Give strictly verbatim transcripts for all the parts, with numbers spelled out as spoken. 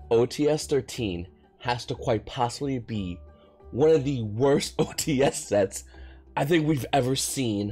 O T S thirteen has to quite possibly be one of the worst O T S sets I think we've ever seen,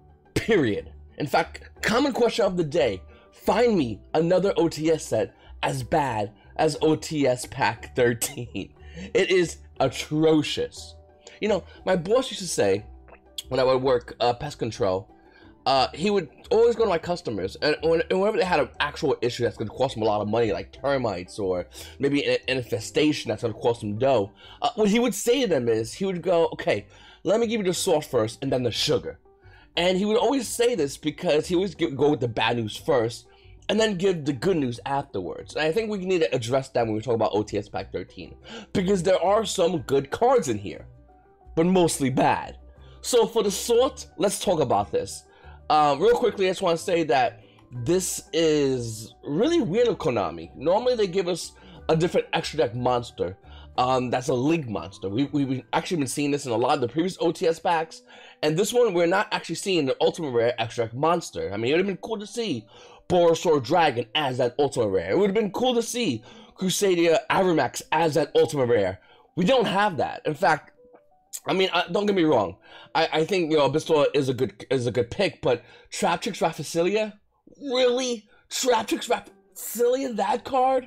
period. In fact, common question of the day, find me another O T S set as bad as O T S Pack thirteen. It is atrocious. You know, my boss used to say, when I would work uh, pest control, uh, he would always go to my customers, and, when, and whenever they had an actual issue that's going to cost them a lot of money, like termites or maybe an, an infestation that's going to cost them dough, uh, what he would say to them is, he would go, okay, let me give you the salt first and then the sugar. And he would always say this because he always give, go with the bad news first and then give the good news afterwards. And I think we need to address that when we talk about O T S Pack thirteen, because there are some good cards in here, but mostly bad. So for the sort, let's talk about this. Um, real quickly, I just want to say that this is really weird of Konami. Normally they give us a different extra deck monster. Um, that's a Link monster. We, we've actually been seeing this in a lot of the previous O T S packs, and this one we're not actually seeing the Ultimate Rare extra deck monster. I mean, it would have been cool to see Borosaur Dragon as that Ultimate Rare. It would have been cool to see Crusadia Avamax as that Ultimate Rare. We don't have that. In fact, I mean, uh, don't get me wrong. I, I think, you know, Abyssal is a good is a good pick, but Traptrix Rafflesia? Really? Traptrix Rafflesia, that card?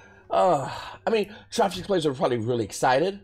Uh, I mean, Traptrix players are probably really excited.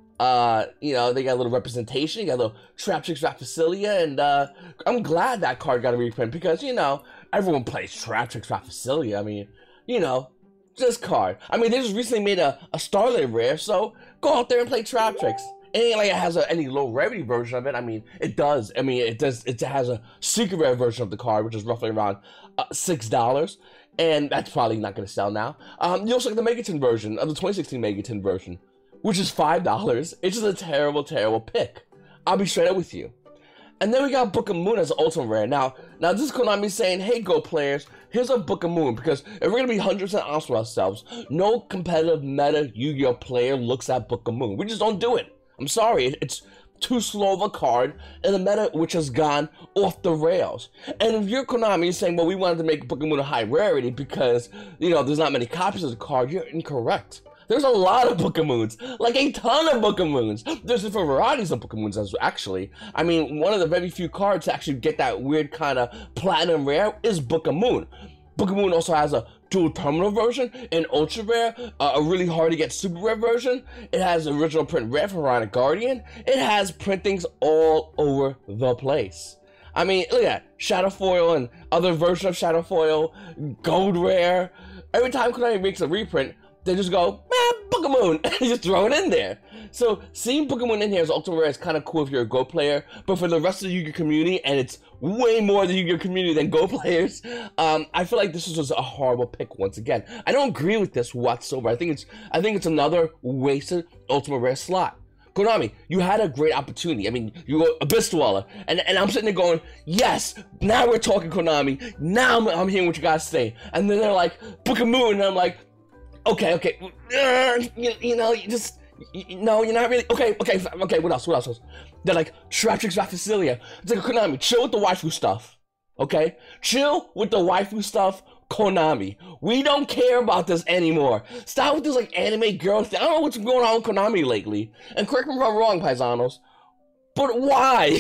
Uh, you know, they got a little representation. You got a little Traptrix Rafflesia, and uh, I'm glad that card got a reprint because, you know, everyone plays Traptrix Rafflesia. I mean, you know, this card. I mean, they just recently made a, a Starlight Rare, so go out there and play Traptrix. It ain't like it has a, any low rarity version of it. I mean, it does. I mean, it does. It has a secret rare version of the card, which is roughly around uh, six dollars, and that's probably not going to sell now. Um, you also get the Megaton version of the twenty sixteen Megaton version, which is five dollars. It's just a terrible, terrible pick. I'll be straight up with you. And then we got Book of Moon as an Ultimate Rare. Now, now this is Konami saying, hey, Go players, here's a Book of Moon, because if we're going to be one hundred percent honest with ourselves, no competitive meta Yu-Gi-Oh player looks at Book of Moon. We just don't do it. I'm sorry, it's too slow of a card in the meta which has gone off the rails. And if you're Konami, you're saying, well, we wanted to make Book of Moon a high rarity because, you know, there's not many copies of the card, you're incorrect. There's a lot of Book of Moons, like a ton of Book of Moons. There's different varieties of Book of Moons as actually. I mean, one of the very few cards to actually get that weird kind of platinum rare is Book of Moon. Book of Moon also has a dual terminal version, an ultra rare, uh, a really hard to get super rare version. It has original print rare from Rhino Guardian. It has printings all over the place. I mean, look at that. Shadow Foil and other versions of Shadow Foil, gold rare. Every time Konami makes a reprint, they just go, man, Book of Moon, and just throw it in there. So seeing Book of Moon in here as Ultimate Rare is kind of cool if you're a Go player, but for the rest of the Yu-Gi-Oh community, and it's way more the Yu-Gi-Oh community than Go players, um, I feel like this was just a horrible pick once again. I don't agree with this whatsoever. I think it's I think it's another wasted Ultimate Rare slot. Konami, you had a great opportunity. I mean, you go Abyss Dweller, and, and I'm sitting there going, yes, now we're talking Konami. Now I'm, I'm hearing what you guys say. And then they're like, Book of Moon, and I'm like, okay, okay, uh, you, you know, you just, you, no, you're not really, okay, okay, okay, what else, what else? They're like, Traptrix Rafflesia. It's like, Konami, chill with the waifu stuff, okay? Chill with the waifu stuff, Konami. We don't care about this anymore. Stop with this, like, anime girl thing. I don't know what's going on with Konami lately. And correct me if I'm wrong, paisanos, but why?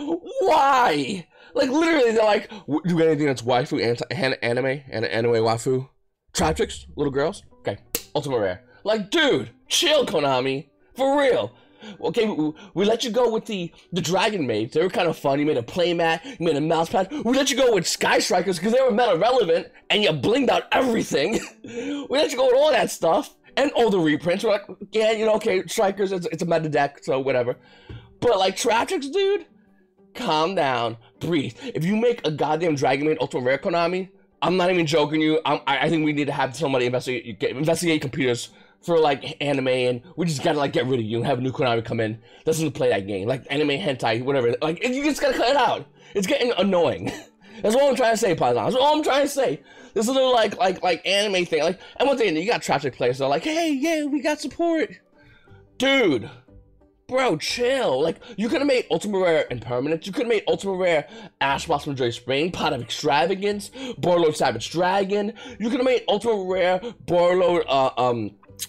Why? Like, literally, they're like, do you got anything that's waifu, anti anime, and anime waifu? Traptrix, little girls? Okay, Ultimate Rare. Like, dude, chill, Konami. For real. Okay, we, we let you go with the, the Dragon Maids. They were kind of fun. You made a playmat, you made a mouse pad. We let you go with Sky Strikers because they were meta relevant and you blinged out everything. We let you go with all that stuff and all the reprints. We're like, yeah, you know, okay, Strikers, it's, it's a meta deck, so whatever. But like, Traptrix, dude, calm down, breathe. If you make a goddamn Dragon Maid Ultimate Rare, Konami, I'm not even joking you. I'm, I, I think we need to have somebody investigate get, investigate computers for like anime, and we just gotta like get rid of you and have a new Konami come in. Doesn't play that game, like anime hentai, whatever. Like you just gotta cut it out. It's getting annoying. That's all I'm trying to say, Paisan. That's all I'm trying to say. This little like like like anime thing. Like, and one thing, you got Traptrix players that are like, hey, yeah, we got support, dude. Bro, chill. Like, you could have made Ultimate Rare Impermanence. You could have made Ultimate Rare Ash Blossom Joy Spring, Pot of Extravagance, Borlord Savage Dragon. You could have made Ultimate Rare Borlord, uh, um,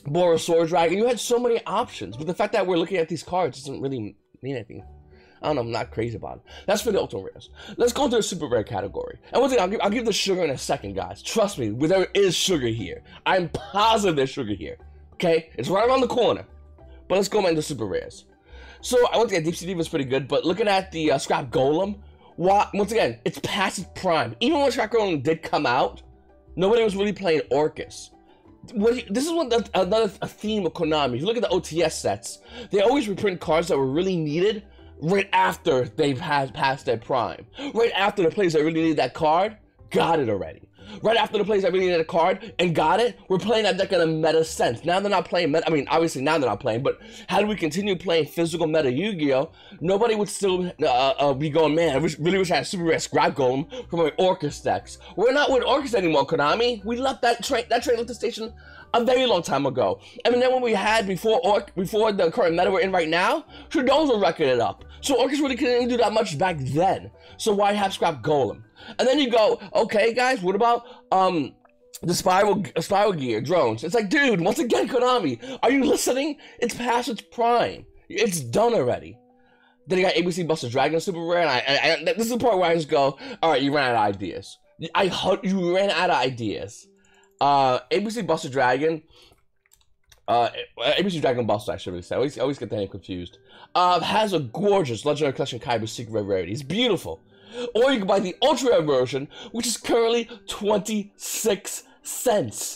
Borosaur Dragon. You had so many options, but the fact that we're looking at these cards doesn't really mean anything. I don't know, I'm not crazy about it. That's for the ultimate rares. Let's go into the super rare category. And one thing, I'll give, I'll give the sugar in a second, guys. Trust me, there is sugar here. I'm positive there's sugar here. Okay? It's right around the corner. But let's go into super rares. So, I want to get Deep Sea Diva is pretty good, but looking at the uh, Scrap Golem, once again, it's past its prime. Even when Scrap Golem did come out, nobody was really playing Orcus. This is one the, another a theme of Konami. If you look at the O T S sets, they always reprint cards that were really needed right after they've had passed their prime. Right after the players that really needed that card got it already. Right after the players that really needed a card and got it, we're playing that deck in a meta sense. Now they're not playing meta. I mean, obviously now they're not playing, but had we continued playing physical meta Yu-Gi-Oh, nobody would still uh, uh, be going, man, I wish, really wish I had super rare Scrap Golem from my Orcus decks. We're not with Orcus anymore, Konami. We left that train. That train left the station a very long time ago. I mean, then when we had before Orc, before the current meta we're in right now, Shadow's record it up. So Orcus really couldn't do that much back then. So why have Scrap Golem? And then you go, okay, guys, what about um the spiral spiral gear drones? It's like, dude, once again, Konami, are you listening? It's past its prime. It's done already. Then you got A B C Buster Dragon Super Rare, and I, I, I this is the part where I just go, all right, you ran out of ideas. I you ran out of ideas. Uh, A B C Buster Dragon, uh, A B C Dragon Buster, I should really say. I always, I always get the name confused. Uh, has a gorgeous Legendary Collection Kaiba Secret Rare Rarity. It's beautiful. Or you can buy the Ultra Rare version, which is currently twenty-six cents.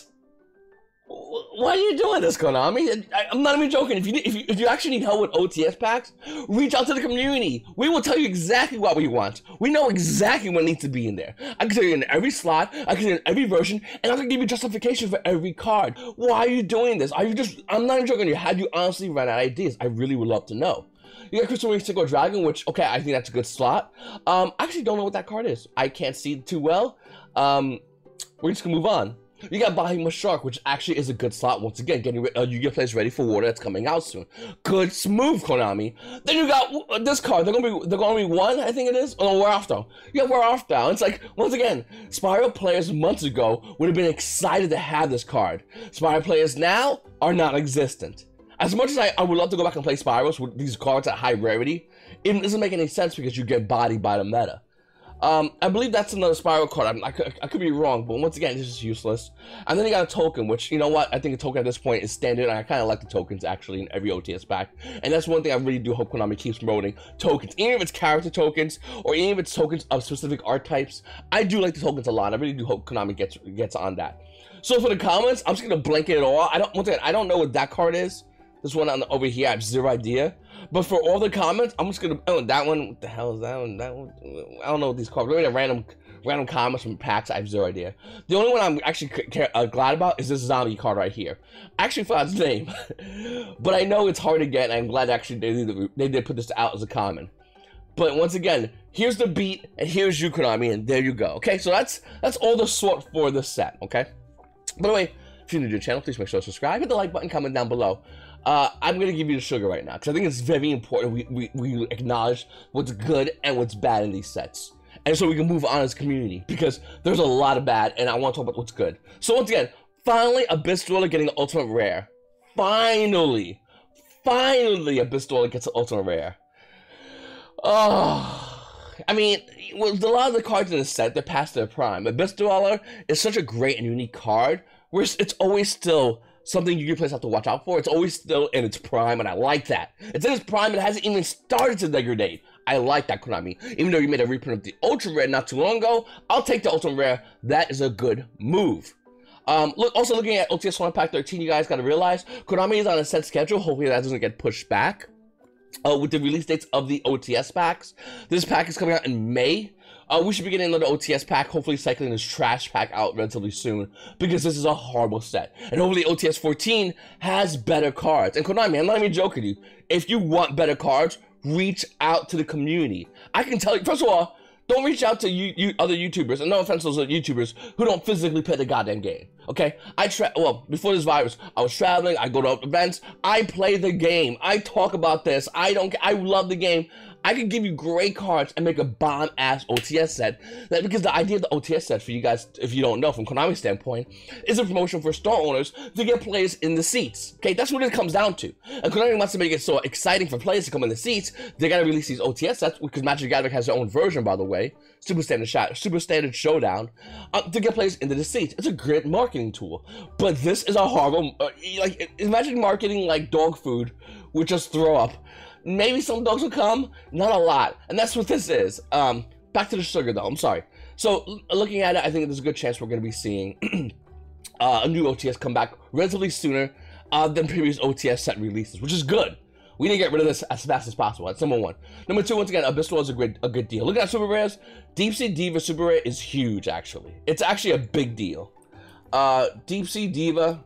Why are you doing this, Konami? I, I'm not even joking. If you, if you if you actually need help with O T S packs, reach out to the community. We will tell you exactly what we want. We know exactly what needs to be in there. I can tell you in every slot, I can tell you in every version, and I can give you justification for every card. Why are you doing this? Are you just, I'm not even joking you, had you honestly run out of ideas? I really would love to know. You got Crystal Wing Synchro Dragon, which, okay, I think that's a good slot. Um, I actually don't know what that card is. I can't see it too well. Um, we're just gonna move on. You got Bahima Shark, which actually is a good slot. Once again, getting uh, Yu-Gi-Oh! Players ready for Water that's coming out soon. Good, smooth, Konami. Then you got uh, this card. They're gonna be, they're gonna be one, I think it is. Oh, no, we're off though. Yeah, we're off now. It's like, once again, Spiral players months ago would have been excited to have this card. Spiral players now are non-existent. As much as I, I would love to go back and play Spirals with these cards at high rarity, it doesn't make any sense because you get bodied by the meta. Um, I believe that's another Spiral card. I'm, I, could, I could be wrong, but once again, this is useless. And then you got a token, which, you know what, I think a token at this point is standard, and I kind of like the tokens, actually, in every O T S pack. And that's one thing I really do hope Konami keeps promoting, tokens. Even if it's character tokens, or even if it's tokens of specific archetypes, I do like the tokens a lot. I really do hope Konami gets gets on that. So for the comments, I'm just going to blanket it all. I don't, once again, I don't know what that card is. This one on the, over here, I have zero idea. But for all the comments, I'm just gonna. Oh, that one. What the hell is that one? That one. I don't know what these cards. Really, random, random comments from packs. I have zero idea. The only one I'm actually care, uh, glad about is this zombie card right here. I actually forgot his name, but I know it's hard to get, and I'm glad actually they did, they did put this out as a common. But once again, here's the beat, and here's you, Konami, and there you go. Okay, so that's that's all the sort for this set. Okay. By the way, if you're new to the channel, please make sure to subscribe, hit the like button, comment down below. Uh, I'm going to give you the sugar right now, because I think it's very important we, we, we acknowledge what's good and what's bad in these sets. And so we can move on as a community, because there's a lot of bad, and I want to talk about what's good. So once again, finally, Abyss Dweller getting an Ultimate Rare. Finally! Finally, Abyss Dweller gets an Ultimate Rare. Oh, I mean, with a lot of the cards in the set, they're past their prime. Abyss Dweller is such a great and unique card, where it's always still something Yu-Gi-Oh! Players have to watch out for. It's always still in its prime, and I like that. It's in its prime, and it hasn't even started to degrade. I like that, Konami. Even though you made a reprint of the Ultra Rare not too long ago, I'll take the Ultra Rare. That is a good move. Um, look, also looking at O T S one Pack thirteen, you guys gotta realize, Konami is on a set schedule. Hopefully that doesn't get pushed back. Uh, with the release dates of the O T S packs. This pack is coming out in May. Uh, we should be getting another O T S pack, hopefully cycling this trash pack out relatively soon, because this is a horrible set. And hopefully O T S fourteen has better cards. And Konami, I'm not even joking you, if you want better cards, reach out to the community. I can tell you, first of all, don't reach out to you, you other YouTubers, and no offense to those YouTubers who don't physically play the goddamn game, okay? I tra- well, before this virus, I was traveling, I go to events, I play the game, I talk about this, I don't, I love the game. I could give you great cards and make a bomb-ass O T S set. That because the idea of the O T S set, for you guys, if you don't know, from Konami's standpoint, is a promotion for store owners to get players in the seats. Okay, that's what it comes down to. And Konami wants to make it so exciting for players to come in the seats. They gotta release these O T S sets, because Magic the Gathering has their own version, by the way. Super Standard Shot, Super Standard Showdown, uh, to get players into the seats. It's a great marketing tool, but this is a horrible. Uh, like, imagine marketing like dog food with just throw up. Maybe some dogs will come, not a lot, and that's what this is. Um, back to the sugar though. I'm sorry. So looking at it, I think there's a good chance we're going to be seeing uh, a new O T S come back relatively sooner uh, than previous O T S set releases, which is good. We need to get rid of this as fast as possible. That's number one. Number two, once again, Abyssal is a good, a good deal. Look at Super Rares. Deep Sea Diva Super Rare is huge, actually. It's actually a big deal. Uh, Deep Sea Diva,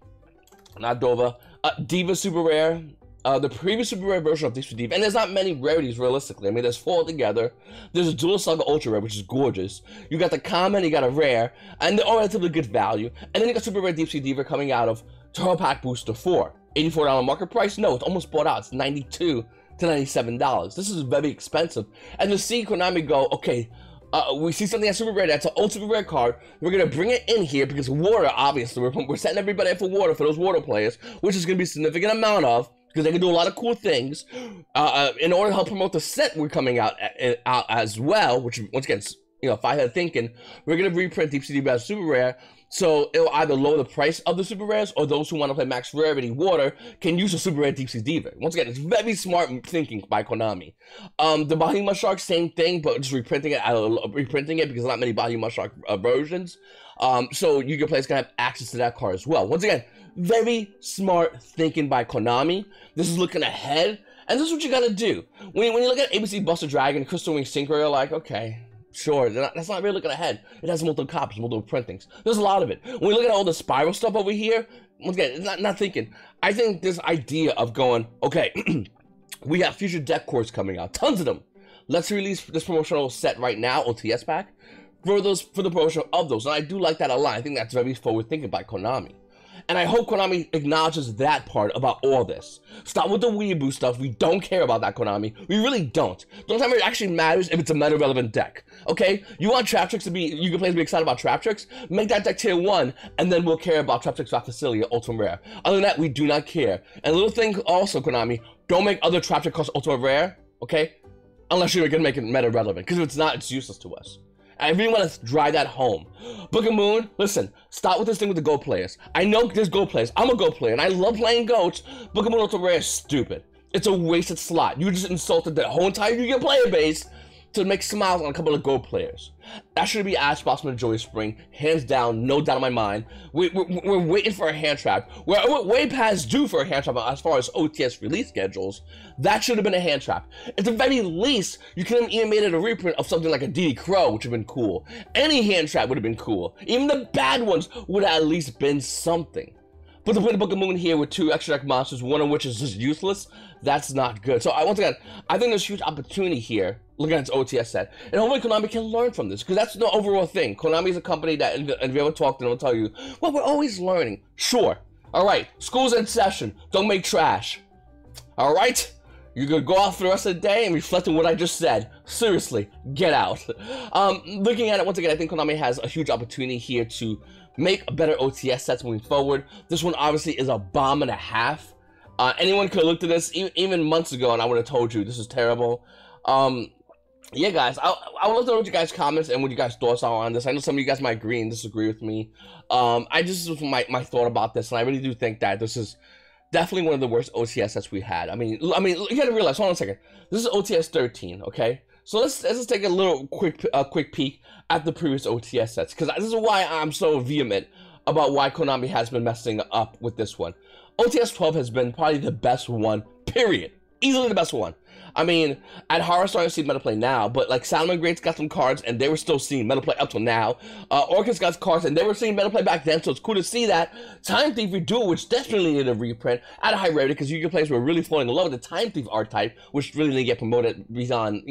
not Dova, uh, Diva Super Rare. Uh, the previous Super Rare version of Deep Sea Diva, and there's not many rarities realistically. I mean, there's four together. There's a Dual Saga Ultra Rare, which is gorgeous. You got the common, you got a rare, and they're all relatively good value. And then you got Super Rare Deep Sea Diva coming out of Turbo Pack Booster four. eighty-four dollar market price? No, it's almost bought out. It's ninety-two to ninety-seven dollars. This is very expensive. And to see Konami go, okay, uh, we see something that's Super Rare, that's an old Super Rare card. We're going to bring it in here because water, obviously. We're, we're setting everybody up for water for those water players, which is going to be a significant amount of, because they can do a lot of cool things uh, in order to help promote the set we're coming out, out as well, which, once again, you know, if I had thinking, we're going to reprint Deep Sea Diva as Super Rare, so it'll either lower the price of the Super Rares, or those who want to play Max Rarity Water can use a Super Rare Deep Sea Diva. Once again, it's very smart thinking by Konami. Um, the Bahima Shark, same thing, but just reprinting it, uh, reprinting it because not many Bahima Shark uh, versions. Um, so Yu-Gi-Oh! Players can have access to that card as well. Once again, very smart thinking by Konami. This is looking ahead, and this is what you gotta do. When you, when you look at A B C Buster Dragon, Crystal Wing Synchro, you're like, okay, sure, not, that's not really looking ahead. It has multiple copies, multiple printings. There's a lot of it. When we look at all the Spiral stuff over here, once again, not, not thinking. I think this idea of going, okay, we have future deck cores coming out, tons of them. Let's release this promotional set right now, O T S pack, for those for the promotion of those. And I do like that a lot. I think that's very forward thinking by Konami. And I hope Konami acknowledges that part about all this. Stop with the weeaboo stuff. We don't care about that, Konami. We really don't. The only time it actually matters if it's a meta-relevant deck. Okay? You want Trap Tricks to be, you can play to be excited about Trap Tricks? Make that deck tier one, and then we'll care about Trap Tricks Facility Ultimate Rare. Other than that, we do not care. And a little thing also, Konami, don't make other Trap Tricks Ultimate Rare, okay? Unless you're gonna make it meta-relevant. Because if it's not, it's useless to us. I really want to drive that home. Book of Moon, listen, stop with this thing with the Go players. I know there's Go players. I'm a Go player, and I love playing Goats. Book of Moon Ultra Rare is stupid. It's a wasted slot. You just insulted the whole entire Yu-Gi-Oh! Player base to make smiles on a couple of Go players. That should be Ash Blossom and Joy Spring, hands down, no doubt in my mind. We, we, we're waiting for a hand trap. We're, we're way past due for a hand trap as far as O T S release schedules. That should have been a hand trap. At the very least, you could have even made it a reprint of something like a D D Crow, which would have been cool. Any hand trap would have been cool. Even the bad ones would have at least been something. But to put the Book of Moon here with two extra deck monsters, one of which is just useless, that's not good. So I, once again, I think there's huge opportunity here, looking at its O T S set. And hopefully Konami can learn from this, because that's the overall thing. Konami is a company that, and if you ever talk to them, they'll tell you, well, we're always learning. Sure. All right, school's in session. Don't make trash. All right? You could go out for the rest of the day and reflect on what I just said. Seriously, get out. Um, looking at it, once again, I think Konami has a huge opportunity here to make better O T S sets moving forward. This one obviously is a bomb and a half. Uh, anyone could have looked at this e even months ago and I would have told you this is terrible. Um, yeah, guys, I, I would love to know what you guys' comments and what you guys' thoughts are on this. I know some of you guys might agree and disagree with me. Um, I just was my, my thought about this, and I really do think that this is definitely one of the worst O T S sets we had. I mean, I mean, you gotta realize, hold on a second. This is O T S thirteen, okay? So let's, let's just take a little quick uh, quick peek at the previous O T S sets, because this is why I'm so vehement about why Konami has been messing up with this one. O T S twelve has been probably the best one, period. Easily the best one. I mean, at Horror starting to see meta play now, but like Salmon Greats got some cards and they were still seeing meta play up till now. Uh, Orcus got cards and they were seeing meta play back then, so it's cool to see that. Time Thief Reduel, which definitely needed a reprint at a high rarity because Yu-Gi-Oh! Players were really falling in love with the Time Thief archetype, which really didn't get promoted beyond, you know,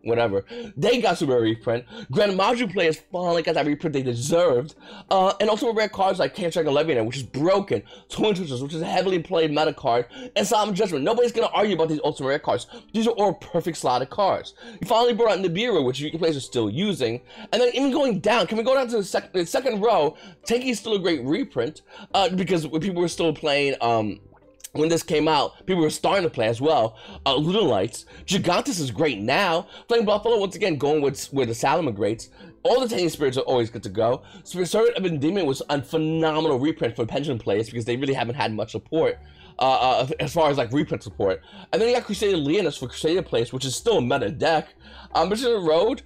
whatever. They got super rare reprint. Grand Module players finally got that reprint they deserved. Uh, and also rare cards like Can't Strike Leviathan, which is broken. Twin Twitches, which is a heavily played meta card. And Solemn Judgment. Nobody's gonna argue about these ultimate rare cards. These are all perfect slotted cards. You finally brought out Nibiru, which you players are still using. And then even going down, can we go down to the, sec the second row? Tenki is still a great reprint, uh, because people were still playing, um, when this came out, people were starting to play as well. Uh, Lunalights. Gigantus is great now. Flame Buffalo, once again, going with, with the Salamagrates. All the Tenki Spirits are always good to go. Spirit of Endearment was a phenomenal reprint for Pendulum players because they really haven't had much support. Uh, uh, as far as like reprint support. And then you got Crusader Leonis for Crusader players, which is still a meta deck. Um, Mission of the Road.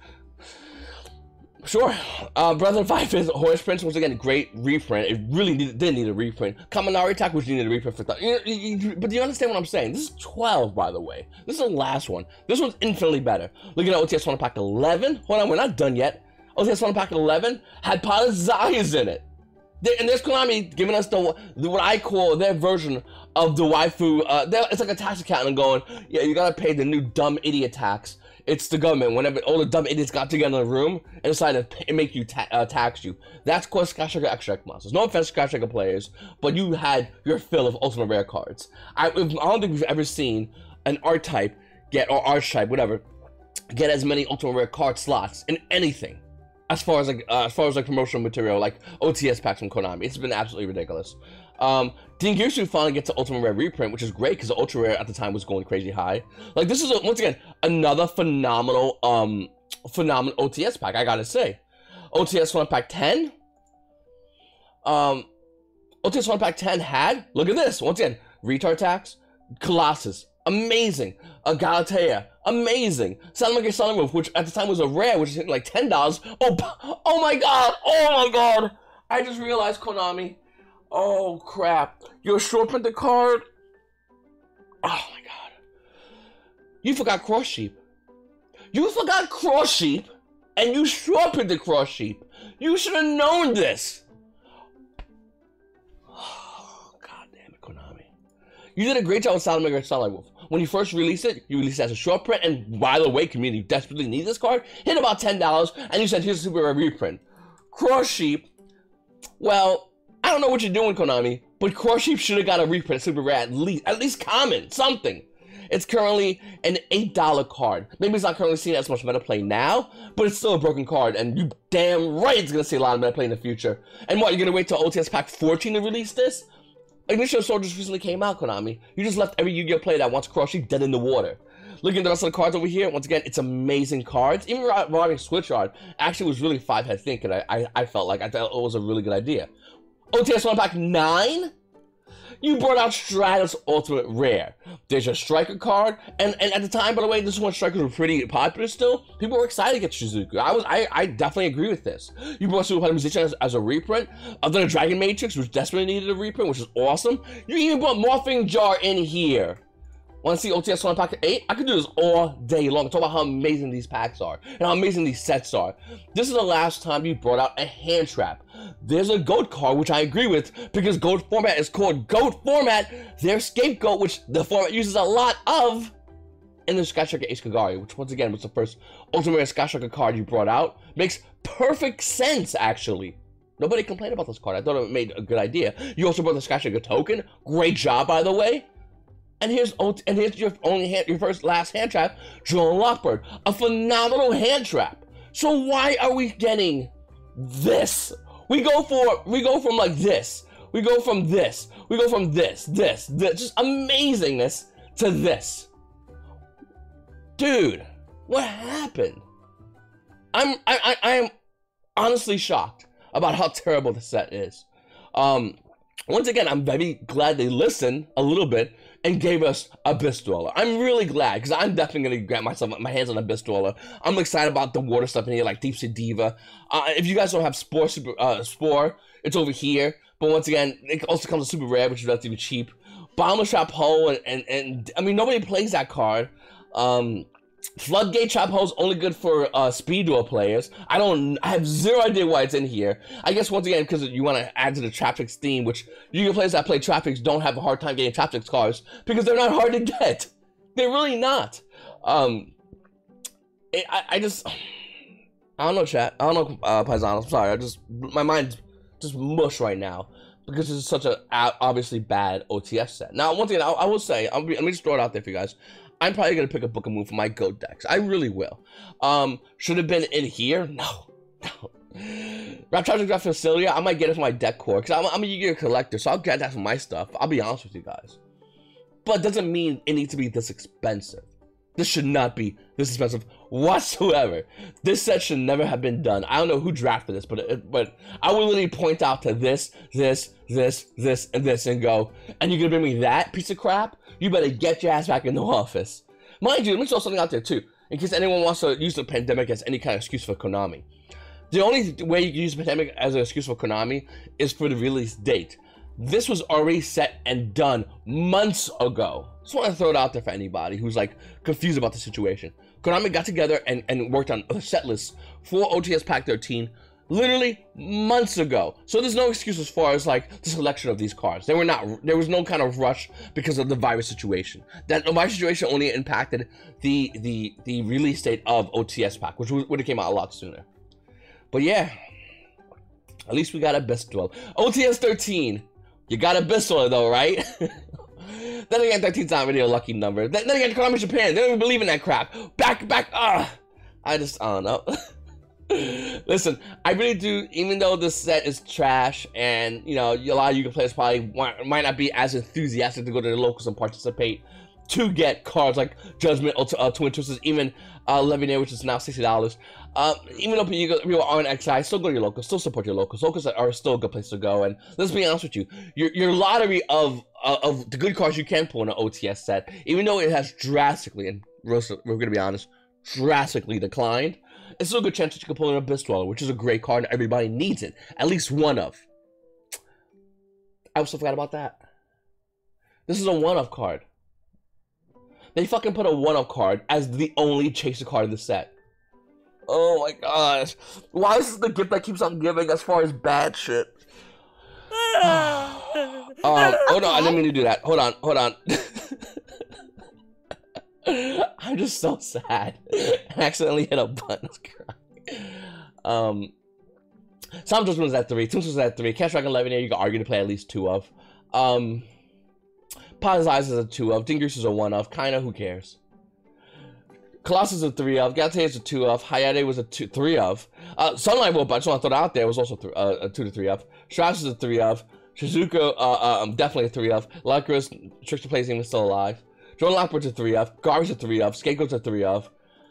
Sure. Uh, Brother Five is Horse Prince, once again, great reprint. It really need, did need a reprint. Kaminari Attack, which needed a reprint for you, you, you, but do you understand what I'm saying? This is twelve, by the way. This is the last one. This one's infinitely better. Looking at O T S one Pack eleven. Hold on, we're not done yet. O T S one Pack eleven had Pot of Zayas in it. They, and there's Konami giving us the, the what I call their version of the waifu. Uh, it's like a tax account and going, yeah, you gotta pay the new dumb idiot tax. It's the government. Whenever all the dumb idiots got together in a room and decided to pay, make you ta uh, tax you. That's called Sky Striker Extra Deck monsters. No offense to Sky Striker players, but you had your fill of ultimate rare cards. I, I don't think we've ever seen an art type get, or archetype, whatever, get as many ultimate rare card slots in anything. As far as like uh, as far as like promotional material, like O T S packs from Konami, it's been absolutely ridiculous. Um, Dingirsu finally gets the Ultimate Rare reprint, which is great because the Ultra Rare at the time was going crazy high. Like this is a, once again another phenomenal, um, phenomenal O T S pack. I gotta say, O T S one Pack ten. Um, O T S one Pack ten had, look at this once again, Retard Tax, Colossus, amazing. A Galatea, amazing. Salamander Sunroof, which at the time was a rare, which is hitting like ten dollars. Oh, oh my god, oh my god! I just realized, Konami. Oh crap! Your short printed card. Oh my god! You forgot Cross Sheep. You forgot Cross Sheep, and you short printed Cross Sheep. You should have known this. Oh god damn it, Konami! You did a great job with Salamander Sunroof. When you first released it, you released it as a short print, and by the way, community desperately needs this card. Hit about ten dollars, and you said here's a super rare reprint. Cross Sheep. Well. I don't know what you're doing, Konami, but Cross Sheep should have got a reprint super rare at least, at least common, something. It's currently an eight dollar card. Maybe it's not currently seen as much meta play now, but it's still a broken card, and you damn right it's gonna see a lot of meta play in the future. And what, you're gonna wait till O T S Pack fourteen to release this? Ignition Soldiers recently came out, Konami. You just left every Yu-Gi-Oh player that wants Cross Sheep dead in the water. Looking at the rest of the cards over here, once again, it's amazing cards. Even regarding Switch Art, actually was really five head thinking. I, I, I felt like I thought it was a really good idea. O T S one Pack nine? You brought out Stratos Ultimate Rare. There's your Striker card, and, and at the time, by the way, this is when Strikers were pretty popular still. People were excited to get Shizuku. I was, I, I definitely agree with this. You brought Super Fighter Musician as, as a reprint. Other than Dragon Matrix, which desperately needed a reprint, which is awesome. You even brought Morphing Jar in here. Want to see O T S one Pack eight? I could do this all day long. Talk about how amazing these packs are and how amazing these sets are. This is the last time you brought out a hand trap. There's a GOAT card, which I agree with, because GOAT format is called GOAT format. Their scapegoat, which the format uses a lot of, in the Sky Striker Ace Kagari, which once again was the first Ultimate Sky Striker card you brought out. Makes perfect sense, actually. Nobody complained about this card. I thought it made a good idea. You also brought the Sky Striker token. Great job, by the way. And here's and here's your only hand, your first last hand trap, Drone Lockbird, a phenomenal hand trap. So why are we getting this? We go for we go from like this, we go from this, we go from this, this, this, just amazingness to this. Dude, what happened? I'm I I, I am honestly shocked about how terrible the set is. Um, once again, I'm very glad they listened a little bit and gave us Abyss Dweller. I'm really glad, because I'm definitely going to grab myself my hands on Abyss Dweller. I'm excited about the water stuff in here, like Deep Sea Diva. Uh, if you guys don't have Spore, super, uh, Spore, it's over here. But once again, it also comes with Super Rare, which is relatively cheap. Bomber Trap Hole, and, and, and I mean, nobody plays that card. Um... Floodgate Trap Hole is only good for uh, Speed Duel players. I don't, I have zero idea why it's in here. I guess once again, because you want to add to the Traptrix theme, which Yu-Gi-Oh players that play Traptrix don't have a hard time getting Traptrix cards because they're not hard to get. They're really not. Um, it, I, I just, I don't know, chat. I don't know, uh, Paisanos. I'm sorry. I just, my mind's just mush right now because this is such a obviously bad O T S set. Now, one thing I, I will say, I'll be, let me just throw it out there for you guys. I'm probably gonna pick a Book of Moon for my GOAT decks. I really will. Um, should have been in here? No, no. Raptronics Rafflesia, I might get it for my deck core because I'm, I'm a Yu-Gi-Oh collector, so I'll get that for my stuff. I'll be honest with you guys, but it doesn't mean it needs to be this expensive. This should not be this expensive whatsoever. This set should never have been done. I don't know who drafted this, but it, but I will literally point out to this, this, this, this, and this, and go, and you're gonna bring me that piece of crap? You better get your ass back in the office. Mind you, let me throw something out there too, in case anyone wants to use the pandemic as any kind of excuse for Konami. The only way you can use the pandemic as an excuse for Konami is for the release date. This was already set and done months ago. Just want to throw it out there for anybody who's like confused about the situation. Konami got together and, and worked on a set list for O T S Pack thirteen literally months ago. So there's no excuse as far as like the selection of these cards. They were not, there was no kind of rush because of the virus situation. That the virus situation only impacted the the the release date of O T S Pack, which would have came out a lot sooner. But yeah, at least we got a Bistwell. O T S thirteen, you got a Bistwell though, right? Then again, thirteen's not really a lucky number. Then, then again, Konami Japan, they don't even believe in that crap. Back, back, ah. I just, I don't know. Listen, I really do, even though this set is trash and, you know, a lot of Yu-Gi-Oh players probably might not be as enthusiastic to go to the locals and participate to get cards like Judgment, uh, Twin Twisters, even uh, Levianeer, which is now sixty dollars. Uh, even though people aren't excited, still go to your locals, still support your locals. Locals are still a good place to go. And let's be honest with you, your, your lottery of uh, of the good cards you can pull in an O T S set, even though it has drastically, and we're going to be honest, drastically declined, it's still a good chance that you can pull in a Bistweller, which is a great card and everybody needs it. At least one of. I also forgot about that. This is a one-of card. They fucking put a one-of card as the only chaser card in the set. Oh my gosh. Why is this the gift that keeps on giving as far as bad shit? um, hold on, I didn't mean to do that. Hold on, hold on. I'm just so sad. I accidentally hit a button. um, Some Judgment was at three. Tombstone was at three. Cash Dragon Levianeer, you can argue to play at least two of. Um... Potter's Eyes is a two of, Dingus is a one of, kinda, who cares? Colossus is a three of, Galatae is a two of, Hayate was a two, three of, uh, Sunlight Wolf, I just want to throw that out there, was also th uh, a two to three of, Strauss is a three of, Shizuko, uh, um, definitely a three of, Luckrus, Trickster Plays even still alive, Jordan Lockwood's a three of, Garby's a three of, Scapegoat's a three of.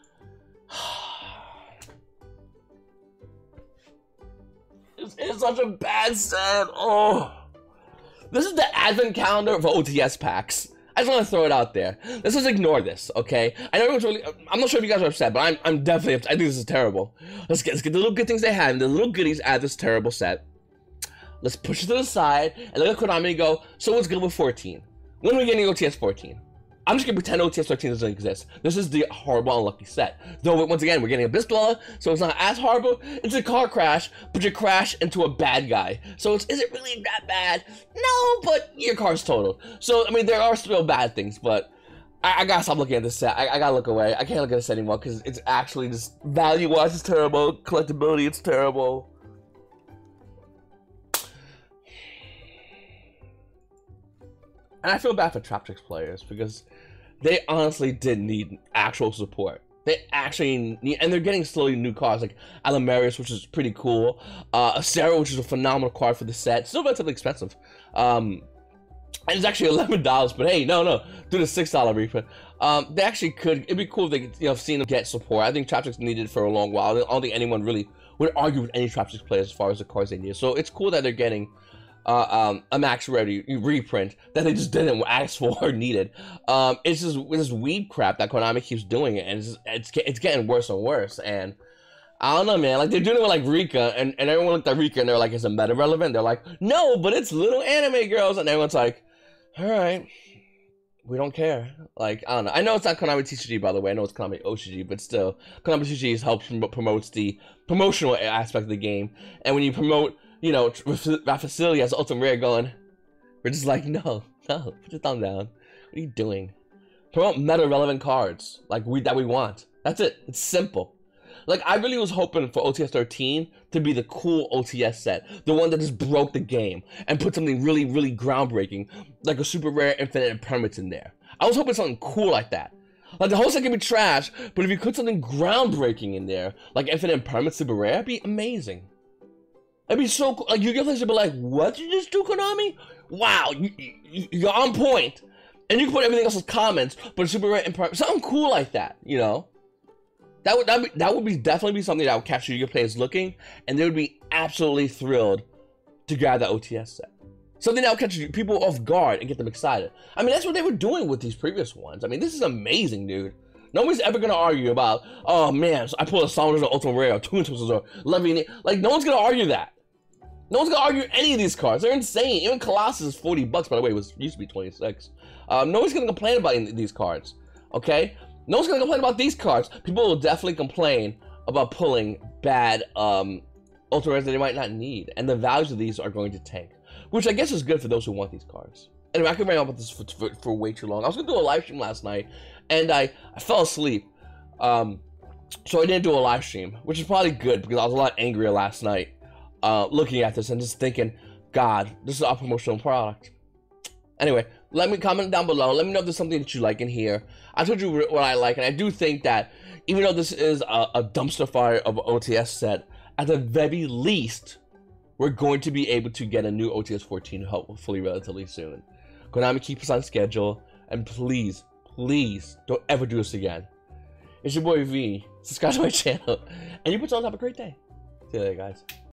It's, it's such a bad set, oh. This is the advent calendar of O T S packs. I just want to throw it out there. Let's just ignore this, okay? I know everyone's really, I'm not sure if you guys are upset, but I'm, I'm definitely upset. I think this is terrible. Let's get, let's get the little good things they had and the little goodies out of this terrible set. Let's push it to the side and look at Konami and go, so what's good with fourteen? When are we getting O T S fourteen? I'm just gonna pretend O T S thirteen doesn't exist. This is the horrible, unlucky set. Though, once again, we're getting a Bistweller, so it's not as horrible. It's a car crash, but you crash into a bad guy. So, it's, is it really that bad? No, but your car's totaled. So, I mean, there are still bad things, but I, I gotta stop looking at this set. I, I gotta look away. I can't look at this anymore, because it's actually just, value-wise, it's terrible. Collectability, it's terrible. And I feel bad for Traptrix players, because they honestly did need actual support. They actually need, and they're getting slowly new cards like Alamarius, which is pretty cool. Uh, Acero, which is a phenomenal card for the set. Still relatively expensive. Um, and it's actually eleven dollars, but hey, no, no, do the six dollar reprint. Um, they actually could, it'd be cool if they, you know, seen them get support. I think Traptrix needed it for a long while. I don't think anyone really would argue with any Traptrix players as far as the cards they need. So it's cool that they're getting Uh, um, a max ready reprint that they just didn't ask for or needed. Um, it's just this weed crap that Konami keeps doing it, and it's just, it's it's getting worse and worse. And I don't know, man. Like they're doing it with like Rika, and, and everyone looked at Rika and they're like, "Is it meta relevant?" They're like, "No, but it's little anime girls," and everyone's like, "All right, we don't care." Like I don't know. I know it's not Konami T C G, by the way. I know it's Konami O C G, but still, Konami T C G helps promotes the promotional aspect of the game, and when you promote, you know, Rafflesia as Ultimate Rare going, we're just like, no, no, put your thumb down. What are you doing? Promote meta-relevant cards, like we that we want. That's it. It's simple. Like, I really was hoping for O T S thirteen to be the cool O T S set. The one that just broke the game and put something really, really groundbreaking, like a super rare infinite permits in there. I was hoping something cool like that. Like, the whole set can be trash, but if you put something groundbreaking in there, like infinite permits super rare, it'd be amazing. It'd be so cool. Like, Yu-Gi-Oh! Players would be like, what did you just do, Konami? Wow, you, you, you're on point. And you can put everything else as comments, but super rare and permits, something cool like that, you know? That would, that would, that would be definitely be something that would capture Yu-Gi-Oh! Players looking, and they would be absolutely thrilled to grab that O T S set. Something that would catch people off guard and get them excited. I mean, that's what they were doing with these previous ones. I mean, this is amazing, dude. Nobody's ever gonna argue about, oh man, so I pulled a Saunders or Ultimate Rare or Twin Twisters or Levy. Like, no one's gonna argue that. No one's gonna argue any of these cards. They're insane. Even Colossus is forty bucks, by the way. It was used to be twenty-six. Um, no one's gonna complain about any of these cards. Okay? No one's gonna complain about these cards. People will definitely complain about pulling bad um, Ultra Rares that they might not need, and the values of these are going to tank, which I guess is good for those who want these cards. Anyway, I could rant about this for, for, for way too long. I was gonna do a live stream last night, and I, I fell asleep, um, so I didn't do a live stream, which is probably good because I was a lot angrier last night, uh, looking at this and just thinking, God, this is our promotional product. Anyway, let me comment down below. Let me know if there's something that you like in here. I told you what I like, and I do think that even though this is a, a dumpster fire of an O T S set, at the very least, we're going to be able to get a new O T S fourteen hopefully relatively soon. Konami, keep us on schedule, and please, please, don't ever do this again. It's your boy V. Subscribe to my channel, and you put on have a great day. See you later, guys.